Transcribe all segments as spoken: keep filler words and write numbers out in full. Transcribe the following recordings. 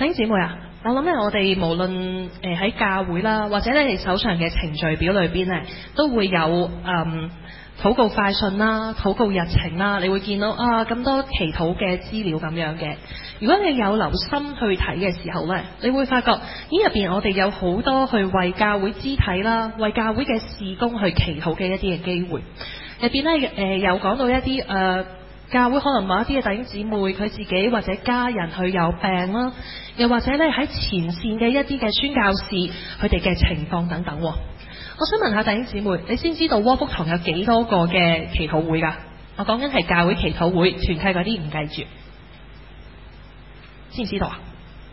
弟兄姊妹啊，我諗咧，我哋無論誒喺教會啦，或者咧你手上嘅程序表裏邊咧，都會有誒禱告快訊啦、禱告日程啦，你會見到啊咁多祈禱嘅資料咁樣嘅。如果你有留心去睇嘅時候咧，你會發覺呢入邊我哋有好多去為教會肢體啦、為教會嘅事工去祈禱嘅一啲嘅機會。入邊咧誒有講到一啲誒。呃教會可能某一啲嘅弟兄姊妹佢自己或者家人佢有病啦，又或者咧喺前線嘅一啲嘅宣教士佢哋嘅情況等等。我想問下弟兄姊妹，你先知道窩福堂有幾多個嘅祈禱會㗎？我講緊係教會祈禱會，團契嗰啲唔計住，知唔知道啊？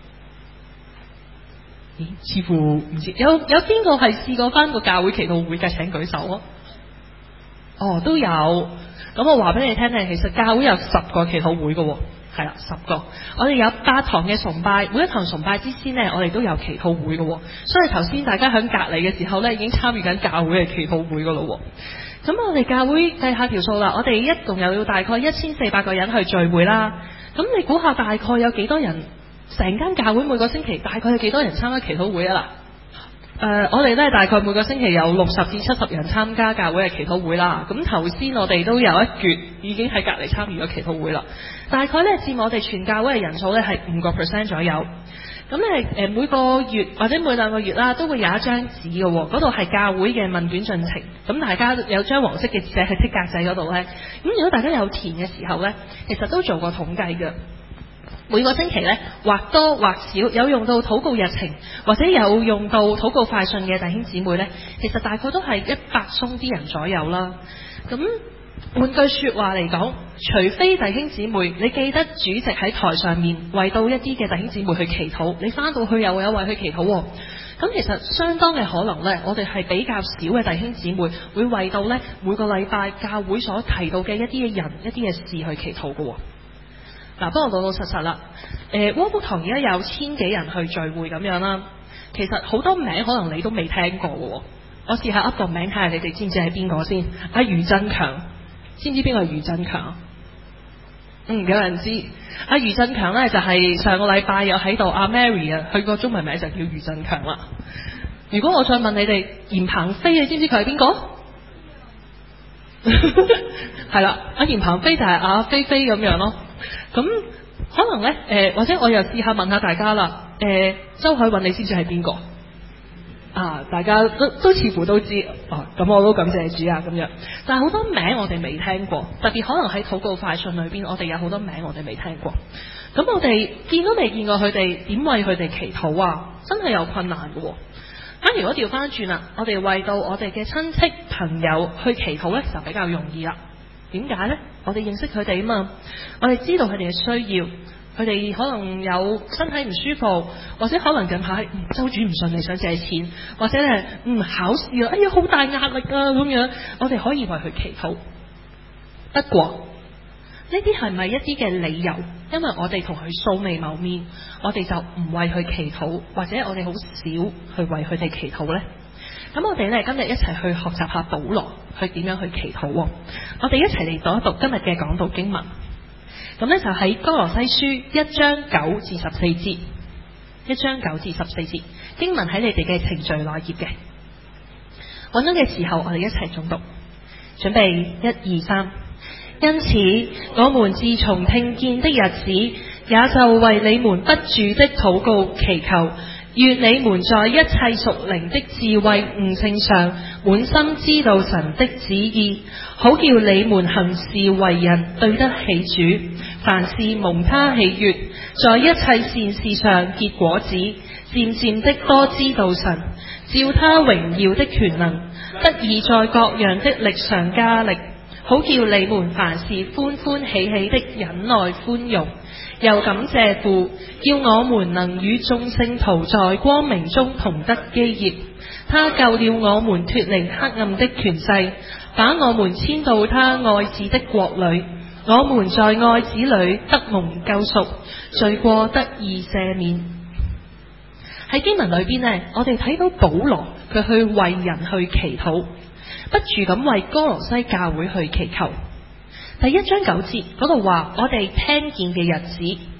咦，似乎唔知。有有邊個係試過返個教會祈禱會嘅？請舉手啊！哦，都有。咁我話俾你聽咧，其實教會有十個祈禱會嘅喎，係啦，十個。我哋有八堂嘅崇拜，每一堂崇拜之先呢，我哋都有祈禱會嘅喎。所以頭先大家喺隔離嘅時候呢，已經參與緊教會嘅祈禱會嘅咯喎。咁我哋教會計下條數啦，我哋一共有大概一千四百個人去聚會啦。咁你估下大概有幾多人？成間教會每個星期大概有幾多人參加祈禱會啊？嗱。誒、呃，我哋咧大概每個星期有六十至七十人參加教會嘅祈禱會啦。咁頭先我哋都有一橛已經喺隔離參與咗祈禱會啦。大概咧佔我哋全教會嘅人數咧係五個 percent 左右。咁咧誒每個月或者每兩個月啦，都會有一張紙嘅喎，嗰度係教會嘅問卷進程。咁大家有張黃色嘅紙仔喺剔格仔嗰度咧。咁如果大家有填嘅時候咧，其實都做過統計嘅。每個星期咧，或多或少有用到禱告日程，或者有用到禱告快訊嘅弟兄姊妹咧，其實大概都係一百鬆啲人左右啦。咁換句說話嚟講，除非弟兄姊妹你記得主席喺台上面為到一啲嘅弟兄姊妹去祈禱，你翻到去又有為佢祈禱喎。咁其實相當嘅可能咧，我哋係比較少嘅弟兄姊妹會為到咧每個禮拜教會所提到嘅一啲嘅人、一啲嘅事去祈禱嘅。嗱，不過老老實實啦，誒窩福堂而家有千幾人去聚會咁樣啦，其實好多名可能你都未聽過嘅喎。我試下噏個名睇下你哋知唔知係邊個先？阿余振強，知唔知邊個係余振強？嗯，有人知。阿余振強咧就係、是、上個禮拜有喺度，阿 Mary 啊，佢個中文名就叫余振強啦。如果我再問你哋，嚴鵬飛你知唔知佢係邊個？係啦，阿嚴鵬飛就係阿菲菲咁樣咯。咁可能咧，誒、呃、或者我又試下問下大家啦，誒、呃、周海韻你知唔知係邊個？啊，大家都都似乎都知，啊咁我都感謝主啊咁樣。但係好多名我哋未聽過，特別可能喺禱告快訊裏邊，我哋有好多名我哋未聽過。咁我哋見都未見過佢哋，點為佢哋祈禱啊？真係有困難嘅喎。咁如果調翻轉啦，我哋為到我哋嘅親戚朋友去祈禱咧，就比較容易啦。點解呢？我哋認識佢哋啊嘛，我哋知道佢哋嘅需要，佢哋可能有身體唔舒服，或者可能近排周轉唔順利想借錢，或者咧嗯考試啊，哎呀好大壓力啊咁樣，我哋可以為佢祈禱。不過呢啲係咪一啲嘅理由？因為我哋同佢素未謀面，我哋就唔為佢祈禱，或者我哋好少去為佢哋祈禱呢？咁我哋咧今日一齊去學習下保羅去點樣去祈禱。我哋一齊嚟讀一讀今日嘅講道經文。咁咧就喺歌羅西書一章九至十四節，一章九至十四節經文喺你哋嘅程序內頁嘅。揾到嘅時候，我哋一齊誦讀。準備一二三。因此，我們自從聽見的日子，也就為你們不住的禱告祈求。願你們在一切屬靈的智慧悟性上，滿心知道神的旨意，好叫你們行事為人對得起主，凡事蒙他喜悅，在一切善事上結果子，漸漸的多知道神，照他榮耀的權能，得以在各樣的力上加力，好叫你們凡事歡歡喜喜的忍耐寬容。又感謝父，叫我們能與眾聖徒在光明中同得基業。他救了我們脫離黑暗的權勢，把我們遷到他愛子的國裏。我們在愛子裏得蒙救贖，罪過得以赦免。喺經文裏邊呢，我哋睇到保羅佢去為人去祈禱，不住咁為歌羅西教會去祈求。第一章九節嗰度話，我哋聽見嘅日子，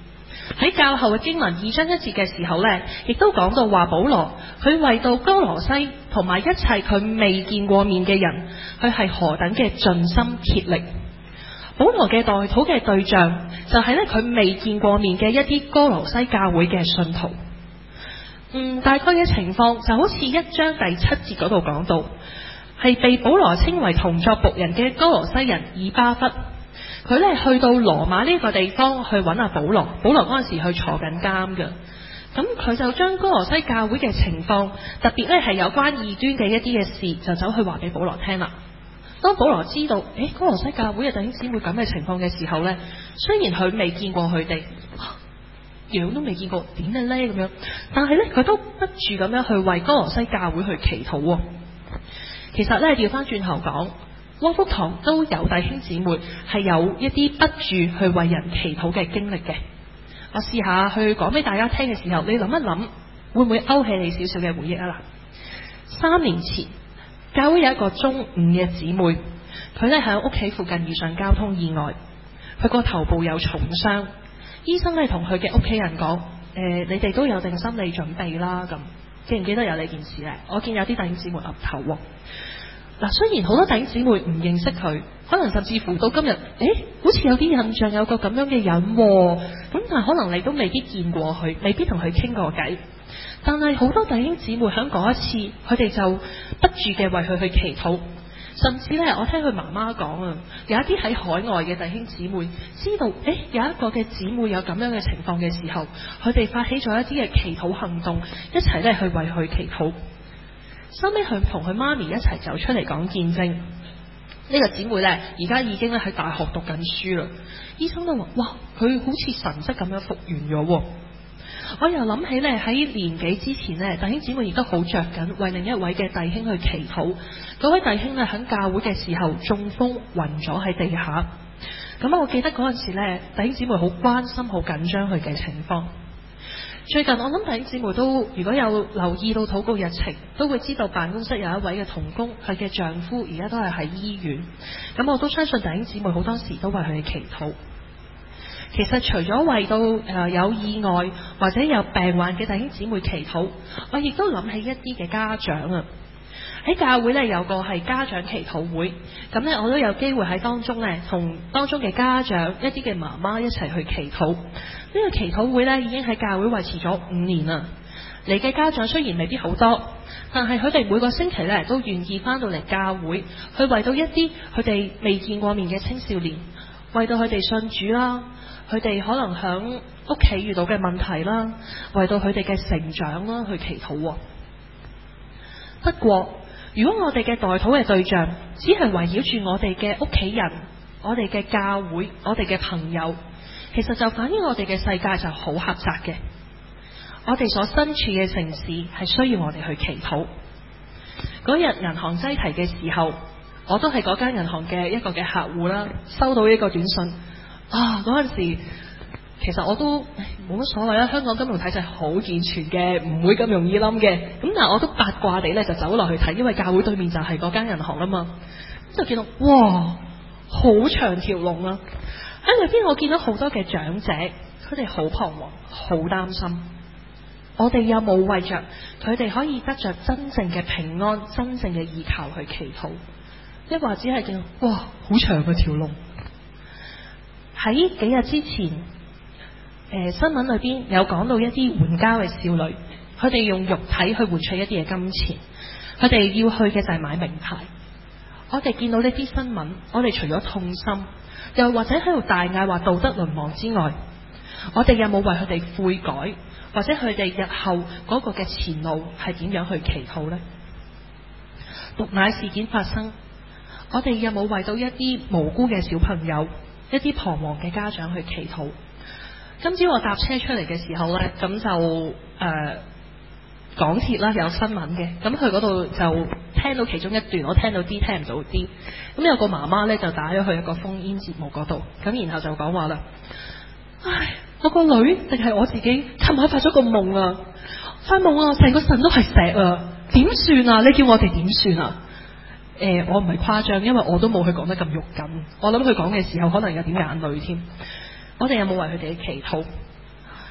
喺較後嘅經文二章一節嘅時候呢，亦都講到話保羅佢為到哥羅西同埋一切佢未見過面嘅人，佢係何等嘅盡心竭力。保羅嘅代禱嘅對象就係咧佢未見過面嘅一啲哥羅西教會嘅信徒。嗯，大概嘅情況就好似一章第七節嗰度講到，係被保羅稱為同作僕人嘅哥羅西人以巴弗，佢咧去到羅馬呢個地方去揾阿保羅，保羅嗰陣時去坐緊監嘅，咁佢就將哥羅西教會嘅情況，特別咧係有關異端嘅一啲嘅事，就走去話俾保羅聽啦。當保羅知道，誒，哥羅西教會嘅弟兄姊妹咁嘅情況嘅時候呢，雖然佢未見過佢哋，樣都未見過，點嘅呢咁樣，但係呢，佢都不住咁樣去為哥羅西教會去祈禱。其實呢，調翻轉頭講，窩福堂都有弟兄姊妹係有一啲不住去為人祈禱嘅經歷嘅。我試下去講俾大家聽嘅時候，你諗一諗，會唔會勾起你少少嘅回憶啊？嗱，三年前，教會有一個中五嘅姊妹，佢咧喺屋企附近遇上交通意外，佢個頭部有重傷，醫生咧同佢嘅屋企人講：誒、呃，你哋都有定心理準備啦。咁記唔記得有呢件事咧？我見有啲弟兄姊妹岌頭喎。嗱，雖然好多弟兄姊妹唔認識佢，可能甚至乎到今日，誒，好似有啲印象有個咁樣嘅人，咁但係可能你都未必見過佢，未必同佢傾過偈。但係好多弟兄姊妹喺嗰一次，佢哋就不住嘅為佢去祈禱，甚至咧，我聽佢媽媽講啊，有一啲喺海外嘅弟兄姊妹知道，誒，有一個嘅姊妹有咁樣嘅情況嘅時候，佢哋發起咗一啲嘅祈禱行動，一齊咧去為佢祈禱。收尾佢同佢媽咪一齊走出嚟講見證。呢個姊妹咧，而家已經咧喺大學讀緊書啦。醫生都話：哇，佢好似神跡咁樣復原咗。我又諗起咧，喺年幾之前咧，弟兄姊妹亦都好着緊為另一位嘅弟兄去祈禱。嗰位弟兄咧喺教會嘅時候中風暈咗喺地下。咁我記得嗰陣時咧，弟兄姊妹好關心、好緊張佢嘅情況。最近我諗弟兄姊妹都如果有留意到禱告日程，都會知道辦公室有一位嘅同工，佢嘅丈夫而家都係喺醫院。咁我都相信弟兄姊妹好多時都為佢哋祈禱。其實除咗為到誒、呃、有意外或者有病患嘅弟兄姊妹祈禱，我亦都諗起一啲嘅家長啊。喺教會咧有個係家長祈禱會，咁咧我都有機會喺當中咧同當中嘅家長一啲嘅媽媽一齊去祈禱。呢、這個祈禱會咧已經喺教會維持咗五年啦。嚟嘅家長雖然未必好多，但係佢哋每個星期咧都願意翻到嚟教會，去為到一啲佢哋未見過面嘅青少年，為到佢哋信主啦，佢哋可能響屋企遇到嘅問題啦，為到佢哋嘅成長啦去祈禱。不過如果我哋嘅代禱嘅對象只係圍繞住我哋嘅屋企人、我哋嘅教會、我哋嘅朋友，其實就反映我哋嘅世界就好狹窄嘅。我哋所身處嘅城市係需要我哋去祈禱。嗰日銀行擠提嘅時候，我都係嗰間銀行嘅一個嘅客戶啦，收到一個短信啊！嗰陣時其實我都冇乜所謂啦，香港金融體制好健全嘅，唔會咁容易冧嘅。咁但係我都八卦地咧就走落去睇，因為教會對面就係嗰間銀行啦嘛。咁就見到哇，好長條龍啊！喺裏邊我見到好多嘅長者，佢哋好彷徨，好擔心。我哋有冇為着佢哋可以得着真正嘅平安、真正嘅依靠去祈禱？一或只係見到哇，好長嘅條龍。喺幾日之前，誒、呃、新聞裏邊有講到一啲援交嘅少女，佢哋用肉體去換取一啲嘅金錢，佢哋要去嘅就係買名牌。我哋見到呢啲新聞，我哋除咗痛心，又或者喺度大嗌話道德淪亡之外，我哋有冇為佢哋悔改，或者佢哋日後嗰個嘅前路係點樣去祈禱呢？毒奶事件發生，我哋有冇為到一啲無辜嘅小朋友、一啲彷徨嘅家長去祈禱？今朝我搭車出嚟嘅時候呢，咁就誒、呃、港鐵啦有新聞嘅，咁佢嗰度就聽到其中一段，我聽到啲聽唔到啲。咁有個媽媽呢，就打咗去一個烽煙節目嗰度，咁然後就講話啦，唉，我個女定係我自己，琴晚發咗個夢啊，發夢啊，成個腎都係石啊，點算啊？你叫我哋點算啊？誒、呃，我唔係誇張，因為我都冇佢講得咁肉緊。我諗佢講嘅時候，可能有點眼淚添。我哋有冇為佢哋祈禱？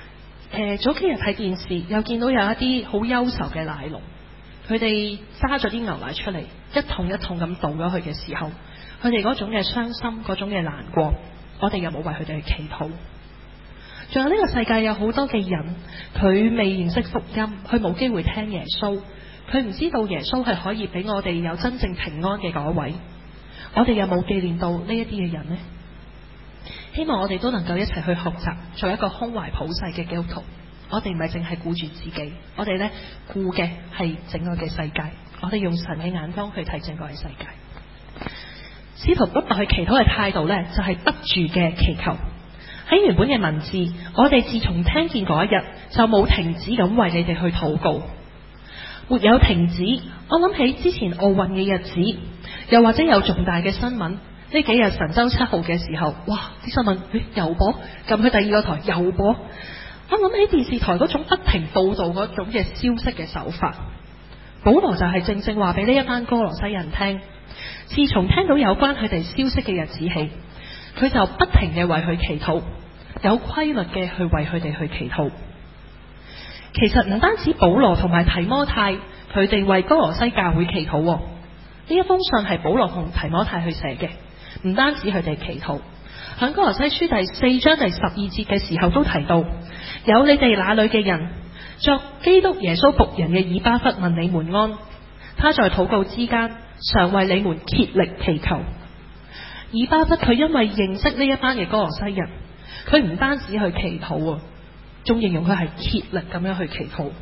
誒早幾日睇電視，又見到有一啲好憂愁嘅奶農，佢哋揸咗啲牛奶出嚟，一桶一桶咁倒咗去嘅時候，佢哋嗰種嘅傷心，嗰種嘅難過，我哋有冇為佢哋去祈禱？仲有呢個世界有好多嘅人，佢未認識福音，佢冇機會聽耶穌，佢唔知道耶穌係可以俾我哋有真正平安嘅嗰位。我哋有冇紀念到呢一啲嘅人呢？希望我哋都能夠一齊去學習，做一個胸懷普世嘅基督徒。我哋唔係淨係顧住自己，我哋呢顧嘅係整個嘅世界。我哋用神嘅眼光去睇整個嘅世界。使徒不斷去祈禱嘅態度呢，就係不住嘅祈求。喺原本嘅文字，我哋自從聽見嗰一日，就冇停止咁為你哋去禱告，沒有停止。我諗起之前奧運嘅日子，又或者有重大嘅新聞，呢幾日神舟七號嘅時候，哇！啲新聞誒又播，撳去第二個台又播。我諗起電視台嗰種不停報道嗰種嘅消息嘅手法，保羅就係正正話俾呢一班哥羅西人聽，自從聽到有關佢哋消息嘅日子起，佢就不停嘅為佢祈禱，有規律嘅去為佢哋去祈禱。其實唔單止保羅同埋提摩太佢哋為哥羅西教會祈禱，呢一封信係保羅同提摩太去寫嘅，唔單止佢哋祈禱。喺哥羅西書第四章第十二節嘅時候都提到，有你哋那裏嘅人作基督耶穌僕人嘅以巴弗問你們安，他在禱告之間常為你們竭力祈求。以巴弗佢因為認識呢一班嘅哥羅西人，佢唔單止去祈禱，仲形容佢係竭力咁樣去祈禱。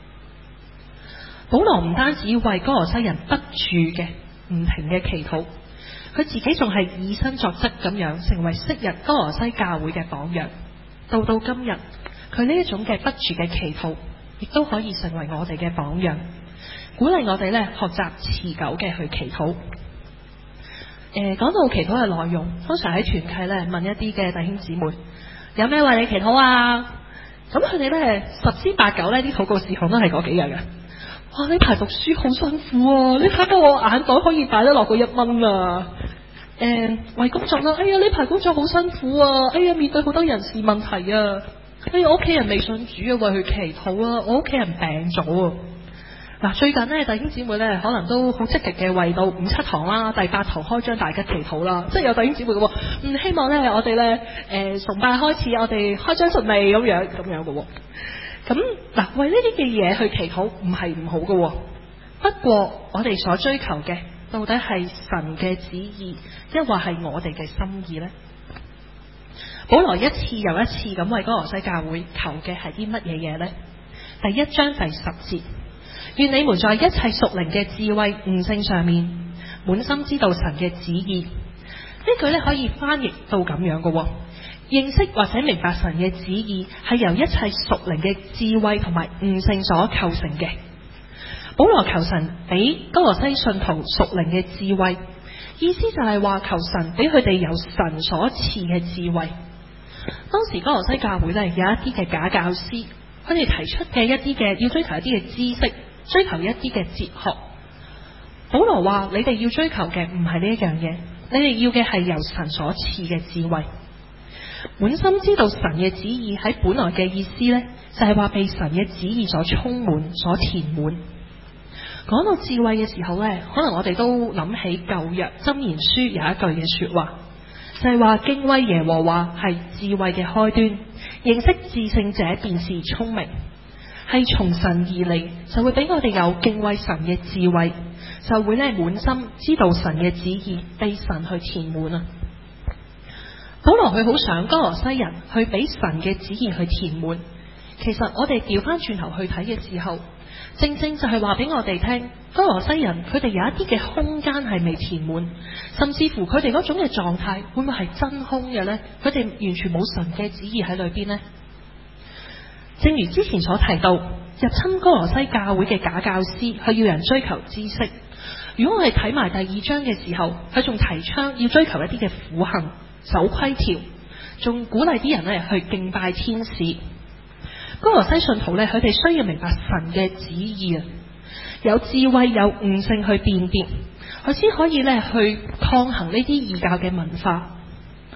保羅唔單止為哥羅西人不住嘅唔停嘅祈禱，佢自己仲係以身作則咁樣成為昔日哥羅西教會嘅榜樣。到到今日，佢呢一種嘅不住嘅祈禱，亦都可以成為我哋嘅榜樣，鼓勵我哋咧學習持久嘅去祈禱。誒、呃，講到祈禱嘅內容，通常喺團契咧問一啲嘅弟兄姊妹，有咩為你祈禱啊？咁佢哋咧十之八九咧啲禱告事項都係嗰幾樣嘅。哇！呢排讀書好辛苦啊！你睇到我眼袋可以擺得落個一蚊啊！誒、呃，為工作啦，哎呀呢排工作好辛苦啊！哎呀面對好多人事問題啊！哎呀我屋企人未信主啊，為佢祈禱啊！我屋企人病咗啊！嗱，最近呢，弟兄姊妹咧可能都好積極嘅為到五七堂啦、第八堂開張大吉祈禱啦，即係有弟兄姊妹嘅喎，嗯，希望咧我哋咧誒崇拜開始，我哋開張順利咁樣咁樣嘅喎。咁嗱，為呢啲嘅嘢去祈禱唔係唔好嘅，不過我哋所追求嘅到底係神嘅旨意，抑或係我哋嘅心意呢？保羅一次又一次咁為哥羅西教會求嘅係啲乜嘢嘢呢？第一章第十節，願你們在一切屬靈嘅智慧悟性上面，滿心知道神嘅旨意。呢句咧可以翻譯到咁樣嘅，認識或者明白神嘅旨意係由一切屬靈嘅智慧同埋悟性所構成嘅。保羅求神俾哥羅西信徒屬靈嘅智慧，意思就係話求神俾佢哋有神所賜嘅智慧。當時哥羅西教會咧有一啲嘅假教師，佢哋提出嘅一啲嘅要追求一啲嘅知識，追求一啲嘅哲學。保羅話：你哋要追求嘅唔係呢一樣嘢，你哋要嘅係由神所賜嘅智慧。滿心知道神嘅旨意喺本來嘅意思呢，就係話被神嘅旨意所充滿、所填滿。講到智慧嘅時候呢，可能我哋都諗起舊約箴言書有一句嘅說話，就係話敬畏耶和華係智慧嘅開端，認識至聖者便是聰明。係從神而嚟，就會俾我哋有敬畏神嘅智慧，就會咧滿心知道神嘅旨意，被神去填滿啊！保羅佢好想哥羅西人去俾神嘅旨意去填滿。其實我哋調翻轉頭去睇嘅時候，正正就係話俾我哋聽，哥羅西人佢哋有一啲嘅空間係未填滿，甚至乎佢哋嗰種嘅狀態會唔會係真空嘅呢？佢哋完全冇神嘅旨意喺裏邊呢？正如之前所提到，入侵哥羅西教會嘅假教師，佢要人追求知識。如果我哋睇埋第二章嘅時候，佢仲提倡要追求一啲嘅苦行、守規條，仲鼓勵啲人咧去敬拜天使。哥羅西信徒咧，佢哋需要明白神嘅旨意啊，有智慧、有悟性去辨別，佢先可以咧去抗衡呢啲異教嘅文化。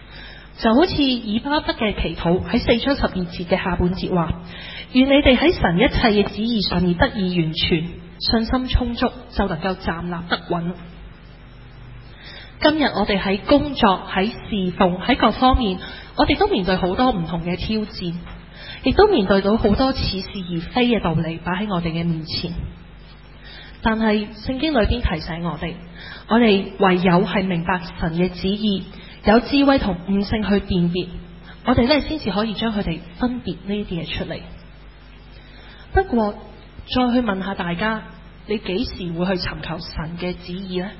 就好似以巴弗嘅祈禱喺四章十二節嘅下半節話：願你哋喺神一切嘅旨意上面得以完全，信心充足，就能夠站立得穩。今日我哋喺工作、喺侍奉、喺各方面，我哋都面對好多唔同嘅挑戰，亦都面對到好多似是而非嘅道理擺喺我哋嘅面前。但係聖經裏邊提醒我哋，我哋唯有係明白神嘅旨意，有智慧同悟性去辨別，我哋咧先至可以將佢哋分別呢啲嘢出嚟。不過再去問下大家，你幾時會去尋求神嘅旨意呢？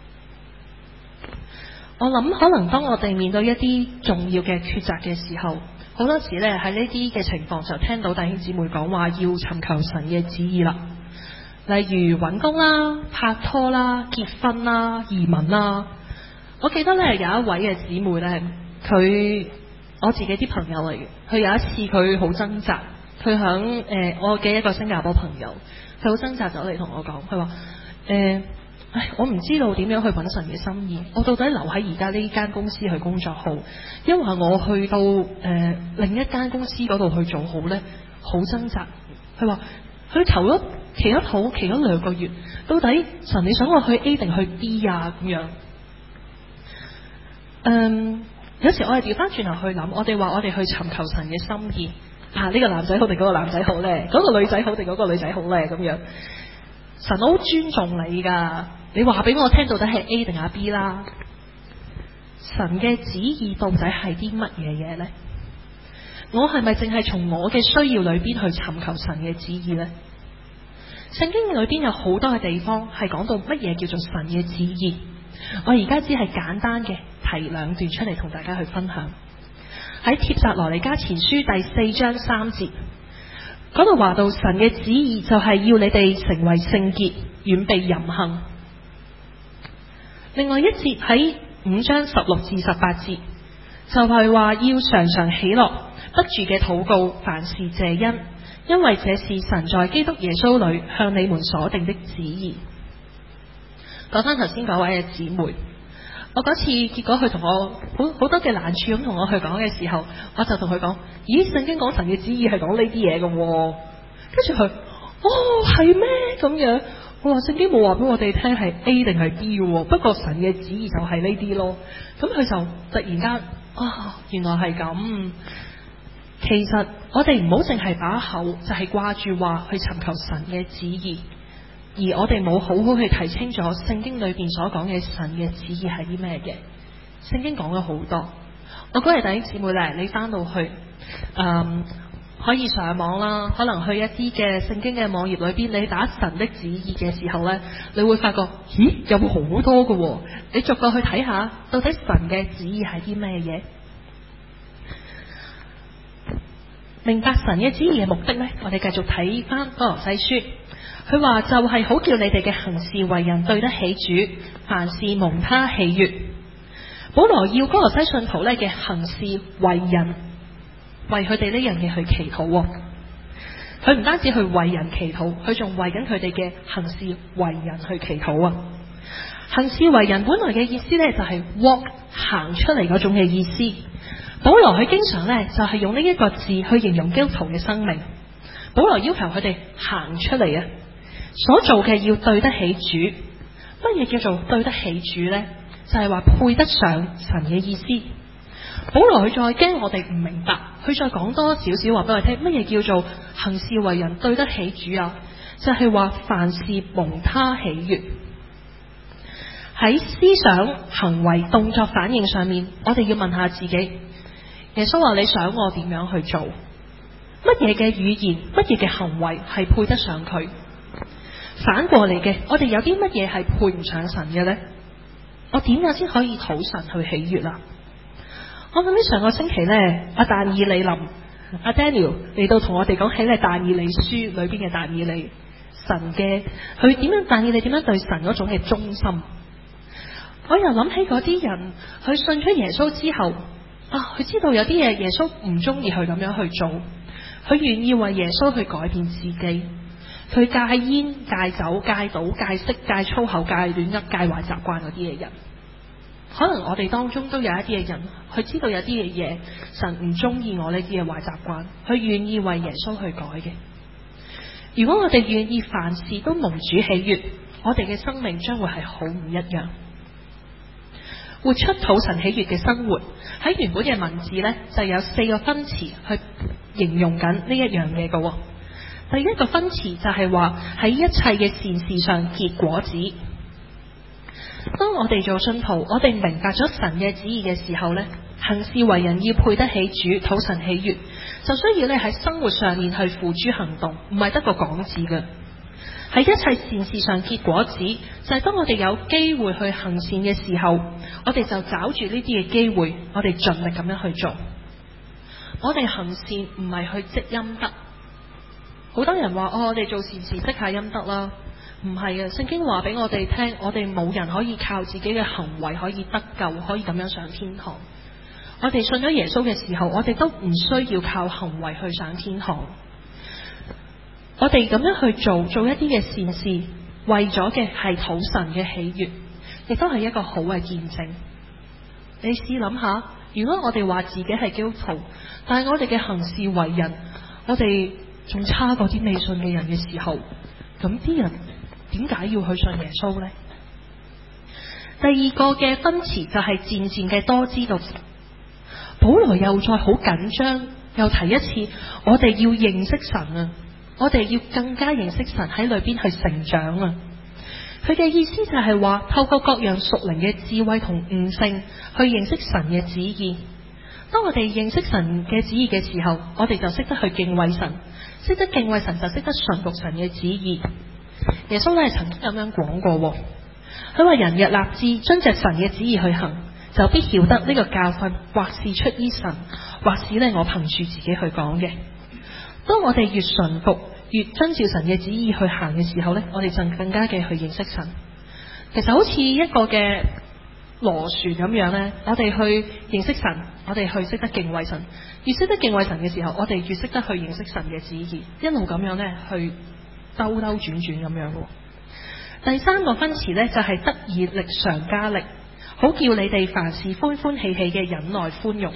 我諗可能當我哋面對一啲重要嘅抉擇嘅時候，好多時咧喺呢啲嘅情況就聽到弟兄姊妹講話要尋求神嘅旨意啦。例如揾工啦、拍拖啦、結婚啦、移民啦。我記得咧有一位嘅姊妹咧，佢我自己啲朋友嚟嘅，佢有一次佢好掙扎，佢響誒我嘅一個新加坡朋友，佢好掙扎走嚟同我講，佢話誒，唉，我唔知道點樣去揾神嘅心意，我到底留喺而家呢間公司去工作好，因為我去到誒、呃、另一間公司嗰度去做好咧，好掙扎。佢話佢求咗祈咗好，祈咗兩個月，到底神你想我去 A 定去 B 啊？咁樣，嗯，有時我哋調翻轉頭去諗，我哋話我哋去尋求神嘅心意啊，呢、這個男仔好定嗰個男仔好咧？嗰、那個女仔好定嗰個女仔好咧？咁樣，神好尊重你噶，你話俾我聽到底係 A 定係 B 啦？神嘅旨意到底係啲乜嘢嘢咧？我係咪淨係從我嘅需要裏邊去尋求神嘅旨意呢？聖經裏邊有好多嘅地方係講到乜嘢叫做神嘅旨意，我而家只係簡單嘅提兩段出嚟同大家去分享。喺帖撒羅尼迦前書第四章三節嗰度話到，神嘅旨意就係要你哋成為聖潔，遠避淫行。另外一節喺五章十六至十八節就係話要常常喜樂，不住嘅禱告，凡事謝恩，因為這是神在基督耶穌裏向你們所定的旨意。講翻頭先嗰位嘅姊妹，我嗰次結果佢同我好好多嘅難處咁同我去講嘅時候，我就同佢講：咦，聖經講神嘅旨意係講呢啲嘢嘅，跟住佢，哦，係咩？咁樣，我話聖經冇話俾我哋聽係 A 定係 B 嘅，不過神嘅旨意就係呢啲咯。咁佢就突然間，啊、哦，原來係咁。其實我哋唔好淨係把口就係掛住話去尋求神嘅旨意，而我哋冇好好去睇清楚聖經裏邊所講嘅神嘅旨意係啲咩嘅。聖經講咗好多，我嗰日弟兄姊妹咧，你翻到去，嗯，可以上網啦，可能去一啲嘅聖經嘅網頁裏邊，你打神的旨意嘅時候咧，你會發覺，咦，有好多嘅，你逐個去睇下，到底神嘅旨意係啲咩嘢？明白神嘅旨意嘅目的呢，我哋繼續睇翻歌羅西書，佢話就係好叫你哋嘅行事為人對得起主，凡事蒙他喜悅。保羅要歌羅西信徒咧嘅行事為人，為佢哋呢樣嘢去祈禱。佢唔單止去為人祈禱，佢仲為緊佢哋嘅行事為人去祈禱啊！行事為人本來嘅意思呢，就係 walk 行出嚟嗰種嘅意思。保羅佢經常咧就係用呢一個字去形容基督徒嘅生命。保羅要求佢哋行出嚟啊，所做嘅要對得起主。乜嘢叫做對得起主呢？就係話配得上神嘅意思。保羅佢再驚我哋唔明白，佢再講多少少話俾我聽，乜嘢叫做行事為人對得起主啊？就係話凡事蒙他喜悅。喺思想、行為、動作、反應上面，我哋要問下自己。耶穌話：你想我點樣去做？乜嘢嘅語言、乜嘢嘅行為係配得上佢？反過嚟嘅，我哋有啲乜嘢係配唔上神嘅呢？我點樣先可以討神去喜悅啊？我諗起上個星期呢，阿但以理林、阿 Daniel 嚟到同我哋講起咧但以理書裏邊嘅但以理神嘅，佢點樣但以理點樣對神嗰種嘅忠心。我又諗起嗰啲人，佢信咗耶穌之後。啊！佢知道有啲嘢耶穌唔中意佢咁樣去做，佢願意為耶穌去改變自己，佢戒煙、戒酒、戒賭、戒色、戒粗口、戒亂噏、戒壞習慣嗰啲嘅人。 可能我哋當中都有一啲嘅人，佢知道有啲嘅嘢神唔中意我呢啲嘅壞習慣，佢願意為耶穌去改嘅。如果我哋願意凡事都蒙主喜悅，我哋嘅生命將會係好唔一樣。活出討神喜悅嘅生活，喺原本嘅文字呢，就有四個分詞去形容緊呢一樣嘢嘅。第一個分詞就係話喺一切嘅善事上結果子。當我哋做信徒，我哋明白咗神嘅旨意嘅時候呢，行事為人要配得起主，討神喜悅，就需要咧喺生活上面去付諸行動，唔係得個講字嘅。喺一切善事上結果子，就係當我哋有機會去行善嘅時候，我哋就找住呢啲嘅機會，我哋盡力咁樣去做。我哋行善唔係去積陰德。好多人話哦，我哋做善事積下陰德啦，唔係啊！聖經話俾我哋聽，我哋冇人可以靠自己嘅行為可以得救，可以咁樣上天堂。我哋信咗耶穌嘅時候，我哋都唔需要靠行為去上天堂。我哋咁樣去做做一啲嘅善事，為咗嘅係討神嘅喜悅，亦都係一個好嘅見證。你試諗下，如果我哋話自己係基督徒，但係我哋嘅行事為人，我哋仲差過啲未信嘅人嘅時候，咁啲人點解要去信耶穌呢？第二個嘅分詞就係漸漸嘅多知道。保羅又再好緊張，又提一次，我哋要認識神啊！我哋要更加認識神，喺裏邊去成長啊！佢嘅意思就係話，透過各樣屬靈嘅智慧同悟性，去認識神嘅旨意。當我哋認識神嘅旨意嘅時候，我哋就識得去敬畏神，識得敬畏神就識得順服神嘅旨意。耶穌咧曾經咁樣講過，佢話人若立志遵着神嘅旨意去行，就必曉得呢個教訓或是出於神，或是咧我憑住自己去講嘅。當我哋越順服，越遵照神嘅旨意去行嘅時候呢，我哋就更加嘅去認識神。其實好似一個嘅螺旋咁樣呢，我哋去認識神，我哋去識得敬畏神。越識得敬畏神嘅時候，我哋越識得去認識神嘅旨意，一路咁樣呢去兜兜轉轉咁樣。第三個分詞呢，就係得以力上加力，好叫你哋凡事歡歡喜喜嘅忍耐寬容。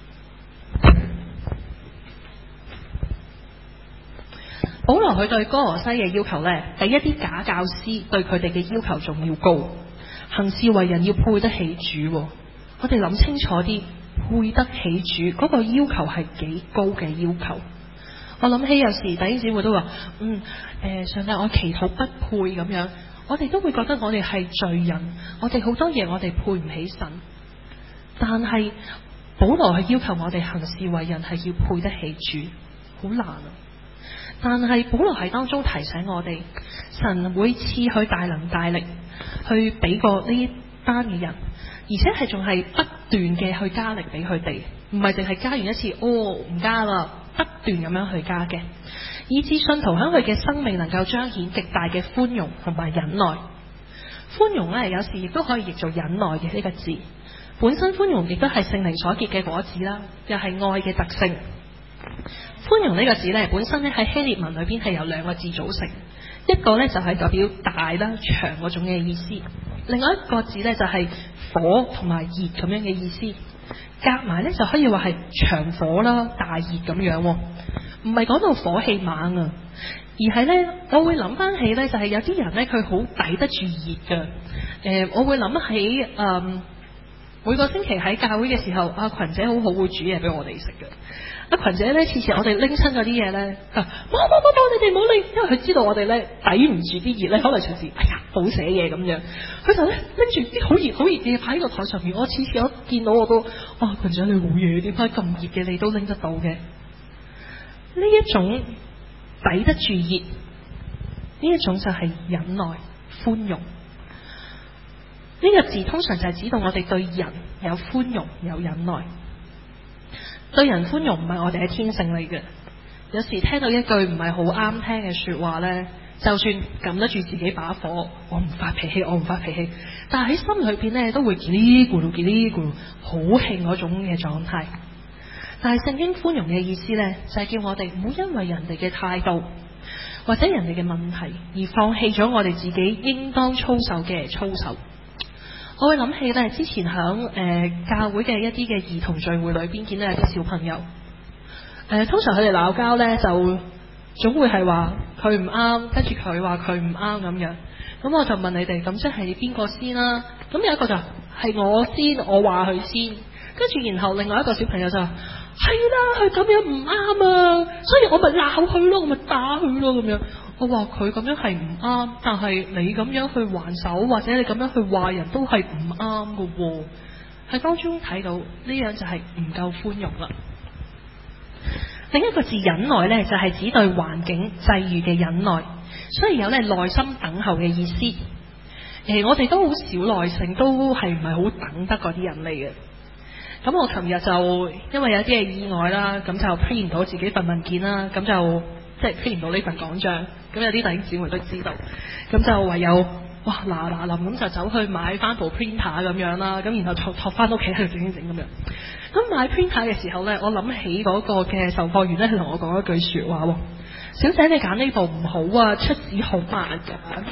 保羅佢對哥羅西嘅要求呢，比一啲假教師對佢哋嘅要求仲要高。行事為人要配得起主，我哋諗清楚啲，配得起主嗰個要求係幾高嘅要求。我諗起有時弟兄姊妹都話，嗯，誒、呃，上帝我祈禱不配咁樣，我哋都會覺得我哋係罪人，我哋好多嘢我哋配唔起神。但係保羅係要求我哋行事為人係要配得起主，好難啊！但係保羅喺當中提醒我哋，神會賜去大能大力去俾過呢班嘅人，而且係仲係不斷嘅去加力俾佢哋，唔係淨係加完一次，哦唔加啦，不斷咁樣去加嘅，以致信徒喺佢嘅生命能夠彰顯極大嘅寬容同埋忍耐。寬容咧，有時亦都可以譯做忍耐嘅呢個字，本身寬容亦都係聖靈所結嘅果子啦，又係愛嘅特性。寬容呢個字咧，本身咧喺希臘文裏邊係由兩個字組成，一個咧就係代表大啦、長嗰種嘅意思，另外一個字咧就係火同埋熱咁樣嘅意思，夾埋咧就可以話係長火啦、大熱咁樣，唔係講到火氣猛啊，而係咧我會諗翻起咧就係有啲人咧佢好抵得住熱嘅，誒、呃、我會諗起誒、呃、每個星期喺教會嘅時候，阿群姐好好會煮嘢俾我哋食嘅。阿群姐咧，次次我哋拎親嗰啲嘢咧，冇冇冇冇，你哋唔好拎，因為佢知道我哋咧抵唔住啲熱咧，可能隨時哎呀好寫嘢咁樣，佢就咧拎住啲好熱好熱嘅嘢擺喺個台上面。我次次我見到我都，哇，群姐你好嘢，點解咁熱嘅你都拎得到嘅？呢一種抵得住熱，呢一種就係忍耐寬容。呢個字通常就係指到我哋對人有寬容有忍耐。對人寬容唔係我哋嘅天性嚟嘅，有時聽到一句唔係好啱聽嘅說話呢，就算撳得住自己把火，我唔發脾氣，我唔發脾氣，但係喺心裏邊呢，都會嘰哩咕嚕嘰哩咕嚕好興嗰種嘅狀態。但係聖經寬容嘅意思呢，就係叫我哋唔好因為人哋嘅態度或者人哋嘅問題而放棄咗我哋自己應當操守嘅操守。 我會諗起咧，之前響誒、呃、教會嘅一啲嘅兒童聚會裏邊見到有啲小朋友，誒、呃、通常佢哋鬧交咧就總會係話佢唔啱，跟住佢話佢唔啱咁樣。咁我就問你哋，咁即係邊個先啦？咁有一個就係我先，我話佢先，跟住然後另外一個小朋友就話係啦，佢咁樣唔啱啊，所以我咪鬧佢咯，我咪打佢咯咁樣。我話佢咁樣係唔啱，但係你咁樣去還手或者你咁樣去話人都係唔啱㗎喎。喺當中睇到呢樣就係唔夠寬容啦。另一個字忍耐呢，就係指對環境際遇嘅忍耐，所以有咧耐心等候嘅意思。誒、呃，我哋都好少耐性，都係唔係好等得嗰啲人嚟嘅。咁我琴日就因為有啲嘅意外啦，咁就批唔到自己份文件啦，咁就即係批唔到呢份講章。咁有啲弟兄姊妹都知道，咁就唯有哇嗱嗱臨咁就走去買翻部 printer 咁樣啦，咁然後托托翻屋企喺度整整整咁樣。咁買 printer 嘅時候呢，我諗起嗰個嘅售貨員呢，佢同我講一句説話喎：小姐你揀呢部唔好啊，出紙好慢㗎，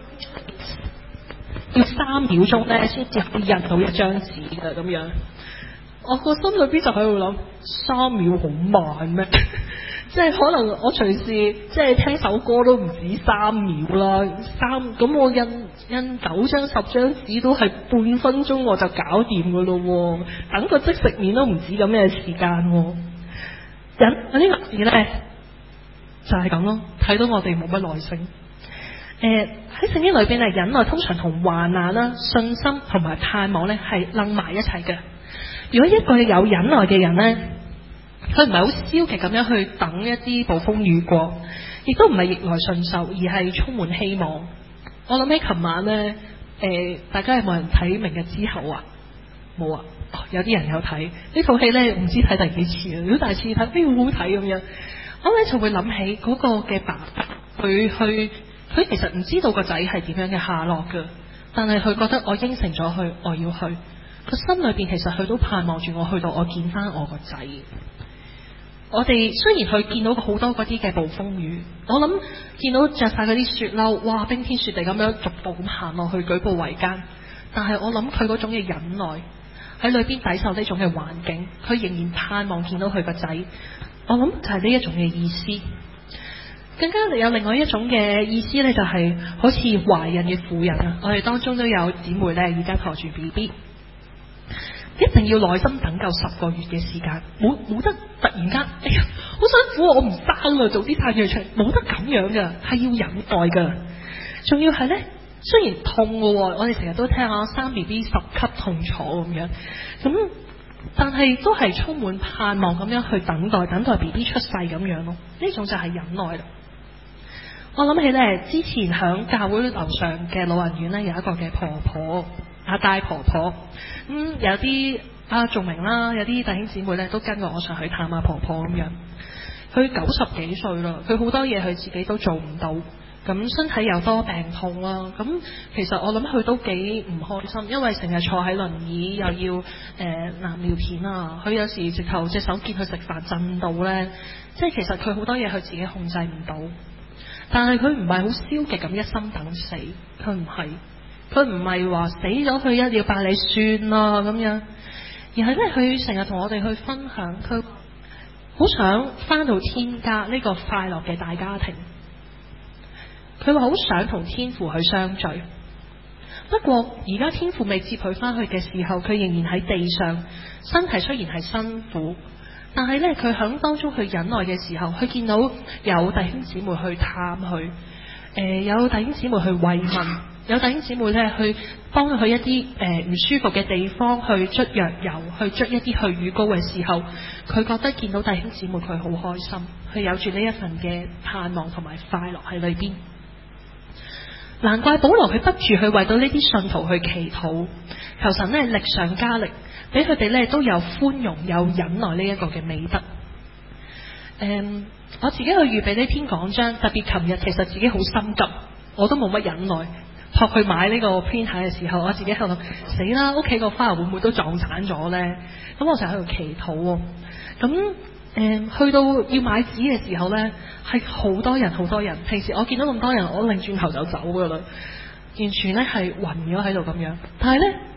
要三秒鐘呢先至可以印到一張紙㗎咁樣。我個心裏邊就喺度諗，三秒好慢咩？即係可能我隨時即係聽首歌都唔止三秒啦，三咁我印印九張十張紙都係半分鐘我就搞掂噶咯，等個即食麵都唔止咁嘅時間。忍呢個字咧就係咁咯，睇到我哋冇乜耐性。誒喺聖經裏邊咧，忍耐通常同患難啦、信心同埋盼望咧係楞埋一齊嘅。如果一個有忍耐嘅人咧，佢唔係好消極咁樣去等一啲暴風雨過，亦都唔係逆來順受，而係充滿希望。我諗起琴晚咧，誒、呃、大家有冇人睇《明日之後》啊？冇啊、哦，有啲人有睇呢套戲咧，唔知睇第幾次啊！如果第二次睇，邊會好睇咁樣？我咧就會諗起嗰個嘅爸爸，佢去佢其實唔知道個仔係點樣嘅下落㗎，但係佢覺得我應承咗佢，我要去。個心裏邊其實佢都盼望住我去到，我見翻我個仔。我哋雖然去見到好多嗰啲嘅暴風雨，我諗見到着晒嗰啲雪褸，哇，冰天雪地咁樣逐步咁行落去，舉步維艱。但係我諗佢嗰種嘅忍耐喺裏邊抵受呢種嘅環境，佢仍然盼望見到佢個仔。我諗就係呢一種嘅意思。更加有另外一種嘅意思呢，就係、是、好似懷孕嘅婦人啊，我哋當中都有姊妹呢，而家陀住 B B。一定要耐心等夠十個月嘅時間，冇冇得突然間，哎呀，好辛苦，我唔生啦，早啲生咗出嚟，冇得咁樣噶，係要忍耐噶。仲要係呢，雖然痛嘅，我哋成日都聽下生 B B 十級痛楚咁樣，咁但係都係充滿盼望咁樣去等待，等待 B B 出世咁樣咯。呢種就係忍耐啦。我諗起呢，之前響教會樓上嘅老人院呢，有一個嘅婆婆。阿大婆婆，咁、嗯、有啲阿仲明啦，有啲弟兄姊妹咧都跟過我上去探阿婆婆咁樣。佢九十幾歲啦，佢好多嘢佢自己都做唔到，咁身體又多病痛啦。咁其實我諗佢都幾唔開心，因為成日坐喺輪椅，又要誒拿尿片啊。佢有時直頭隻手見佢食飯震到咧，即係其實佢好多嘢佢自己控制唔到。但係佢唔係好消極咁一心等死，佢唔係。佢唔係話死咗佢一了百理算啦咁樣，而係咧佢成日同我哋去分享，佢好想翻到天家呢個快樂嘅大家庭。佢話好想同天父去相聚，不過而家天父未接佢翻去嘅時候，佢仍然喺地上，身體雖然係辛苦，但係咧佢響當中去忍耐嘅時候，佢見到有弟兄姊妹去探佢，誒、呃、有弟兄姊妹去慰問。有弟兄姊妹咧去幫佢去一啲誒唔舒服嘅地方去捽藥油，去捽一啲去瘀膏嘅時候，佢覺得見到弟兄姊妹佢好開心，佢有住呢一份嘅盼望同埋快樂喺裏邊。難怪保羅佢不住去為到呢啲信徒去祈禱，求神咧力上加力，俾佢哋咧都有寬容有忍耐呢一個嘅美德。誒、嗯，我自己去預備呢篇講章，特別琴日其實自己好心急，我都冇乜忍耐。學去買呢個 printer 嘅時候，我自己喺度諗死啦，屋企個花會唔會都撞散咗呢？咁我就喺度祈禱喎。咁誒、嗯，去到要買紙嘅時候呢，係好多人好多人。平時我見到咁多人，我擰轉頭就走噶啦，完全咧係暈咗喺度咁樣。但係呢，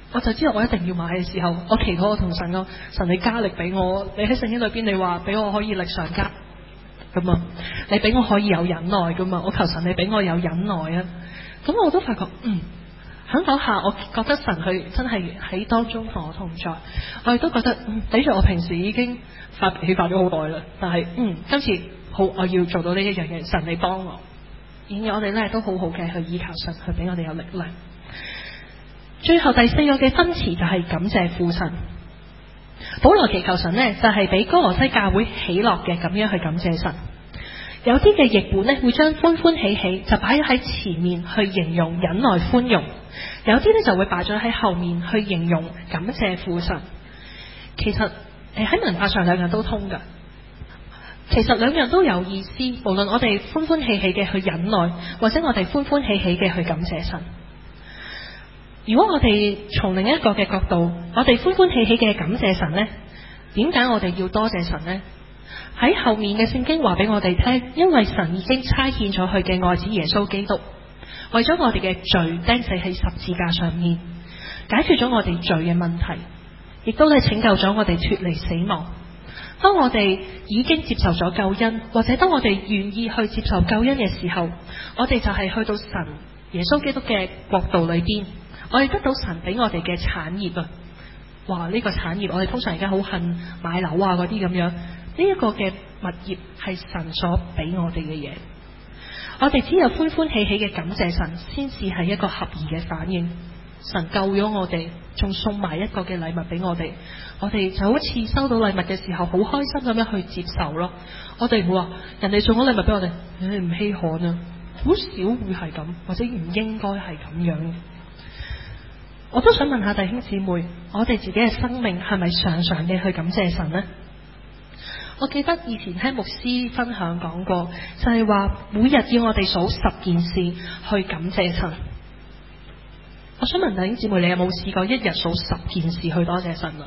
我就知道我一定要買嘅時候，我祈禱我同神講：神你加力俾我，你喺聖經裏邊你話俾我可以力上加咁啊，你俾我可以有忍耐噶嘛，我求神你俾我有忍耐啊。咁我都發覺嗯。喺嗰下，我覺得神佢真係喺當中同我同在，我亦都覺得嗯，比住我平時已經發脾氣發咗好耐啦。但係嗯，今次好，我要做到呢一樣嘢，神你幫我。然而我哋咧都好好嘅去依靠神，去俾我哋有力量。最後第四個嘅分詞就係感謝父神。保羅祈求神呢，就係俾哥羅西教會喜樂嘅咁樣去感謝神。有啲嘅譯本呢，會將歡歡喜喜就擺喺前面去形容忍耐寬容，有啲呢就會擺咗喺後面去形容感謝父神。其實誒喺文化上兩樣都通噶，其實兩樣都有意思。無論我哋歡歡喜喜嘅去忍耐，或者我哋歡歡喜喜嘅去感謝神。如果我哋從另一個嘅角度，我哋歡歡喜喜嘅感謝神呢，點解我哋要多謝神呢？喺後面嘅聖經話俾我哋聽，因為神已經差遣咗佢嘅愛子耶穌基督，為咗我哋嘅罪釘死喺十字架上面，解決咗我哋罪嘅問題，亦都係拯救咗我哋脫離死亡。當我哋已經接受咗救恩，或者當我哋願意去接受救恩嘅時候，我哋就係去到神耶穌基督嘅國度裏邊，我哋得到神俾我哋嘅產業啊！哇！呢個產業我哋通常而家好恨買樓啊嗰啲咁樣。呢一個嘅物業係神所俾我哋嘅嘢，我哋只有歡歡喜喜嘅感謝神，先至係一個合宜嘅反應。神救咗我哋，仲送埋一個嘅禮物俾我哋，我哋就好似收到禮物嘅時候好開心咁樣去接受咯。我哋唔會話人哋送咗禮物俾我哋，你唔稀罕啊，好少會係咁，或者唔應該係咁樣嘅。我都想問下弟兄姊妹，我哋自己嘅生命係咪常常嘅去感謝神呢？我記得以前聽牧師分享講過，就係話每日要我哋數十件事去感謝神。我想問弟兄姊妹，你有冇試過一日數十件事去多謝神啊？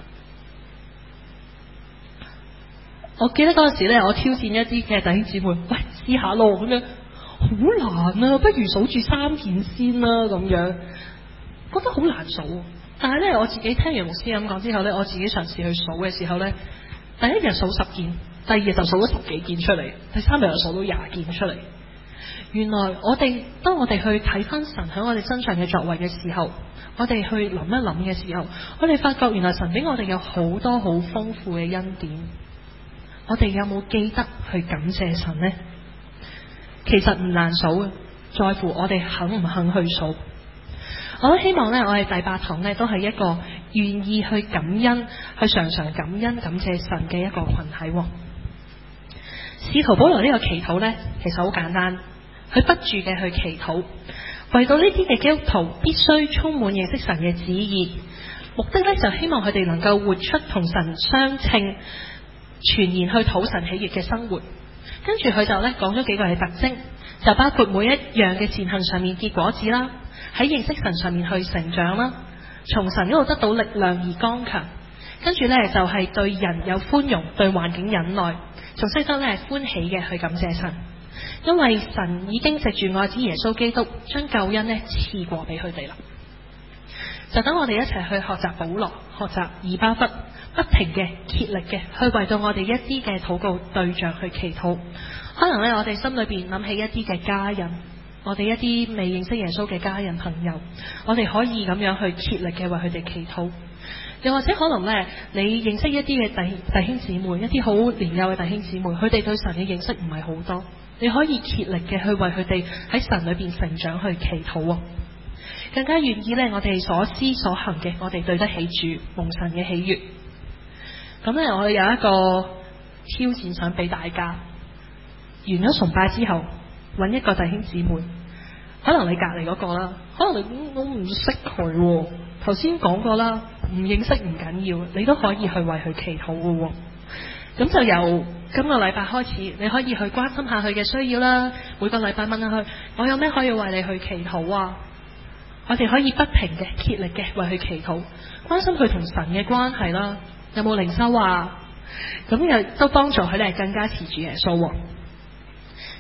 我記得嗰陣時咧，我挑戰一啲嘅弟兄姊妹，喂，試下咯咁樣，好難啊，不如數住三件先啦咁樣，覺得好難數。但係咧，我自己聽完牧師咁講之後咧，我自己嘗試去數嘅時候咧，第一日數十件，第二日就數咗十幾件出嚟，第三日又數到廿件出嚟。原來我哋當我哋去睇翻神喺我哋身上嘅作為嘅時候，我哋去諗一諗嘅時候，我哋發覺原來神俾我哋有好多好豐富嘅恩典。我哋有冇記得去感謝神呢？其實唔難數嘅，在乎我哋肯唔肯去數。我都希望咧，我哋第八堂咧都係一個願意去感恩、去常常感恩、感謝神嘅一個群體。使徒保羅呢個祈禱咧，其實好簡單，佢不住嘅去祈禱，為到呢啲嘅基督徒必須充滿認識神嘅旨意，目的咧就希望佢哋能夠活出同神相稱、全然去討神喜悅嘅生活。跟住佢就咧講咗幾個嘅特徵，就包括每一樣嘅善行上面結果子啦，喺認識神上面去成長啦，從神嗰度得到力量而剛強。跟住咧就係對人有寬容，對環境忍耐，仲識得咧歡喜嘅去感謝神，因為神已經藉住愛子耶穌基督將救恩咧賜過俾佢哋啦。就等我哋一齊去學習保羅，學習以巴弗，不停嘅竭力嘅去為到我哋一啲嘅禱告對象去祈禱。可能咧我哋心裏邊諗起一啲嘅家人，我哋一啲未認識耶穌嘅家人朋友，我哋可以咁樣去竭力嘅為佢哋祈禱。又或者可能咧，你認識一啲嘅弟弟兄姊妹，一啲好年幼嘅弟兄姊妹，佢哋對神嘅認識唔係好多，你可以竭力嘅去為佢哋喺神裏邊成長去祈禱。更加願意咧，我哋所思所行嘅，我哋對得起主，蒙神嘅喜悅。咁咧，我有一個挑戰想俾大家，完咗崇拜之後，揾一個弟兄姊妹，可能你隔籬嗰個啦，可能你我唔識佢，頭先講過啦，唔認識唔緊要，你都可以去為佢祈禱嘅。咁就由今個禮拜開始，你可以去關心下佢嘅需要啦。每個禮拜問下佢，我有咩可以為你去祈禱啊？我哋可以不停嘅竭力嘅為佢祈禱，關心佢同神嘅關係啦，有冇靈修啊？咁又都幫助佢哋更加持住耶穌。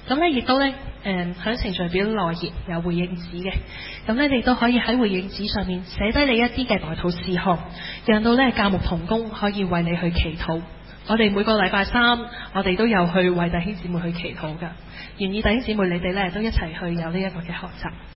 咁咧亦都咧誒喺程序表內頁有回應紙嘅，咁咧你都可以喺回應紙上面寫低你一啲嘅代禱事項，讓到咧教牧同工可以為你去祈禱。我哋每個禮拜三，我哋都有去為弟兄姊妹去祈禱㗎，願意弟兄姊妹你哋咧都一齊去有呢一個嘅學習。